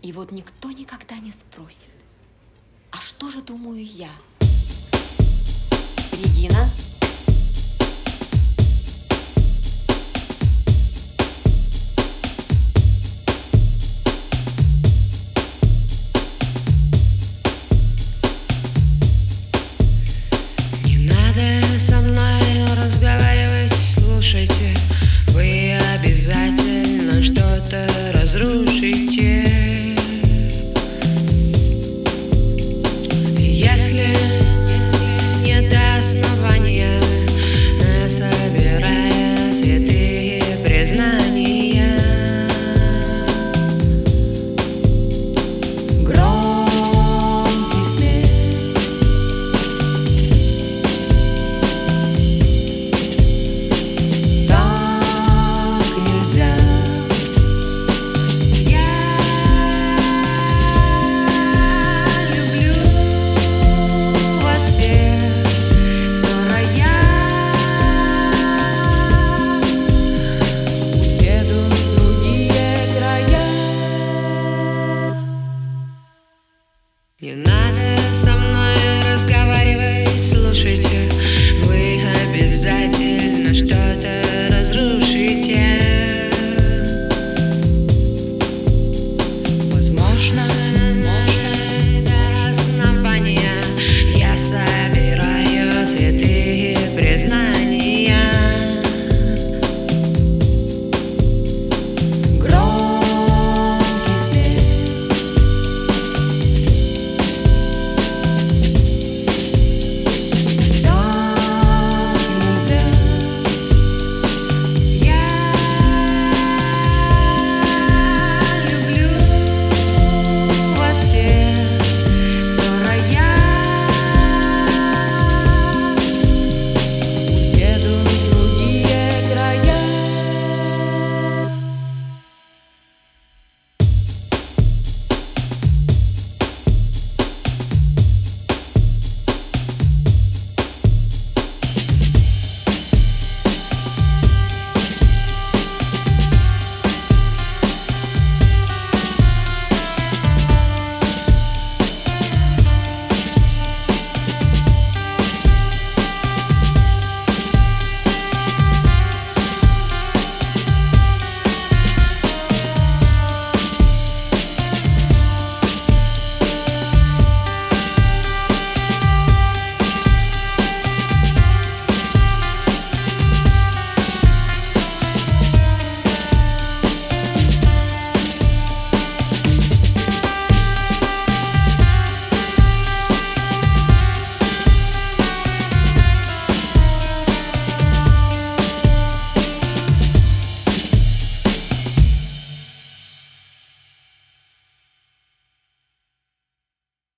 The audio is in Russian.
И вот никто никогда не спросит, а что же думаю я? Регина? Не надо со мной разговаривать, слушайте, вы обязательно что-то разрушите. Если не до основания, собирая святые признания, Громкий смех, так нельзя. я люблю вас всех. Скоро я Уеду в другие края. не надо.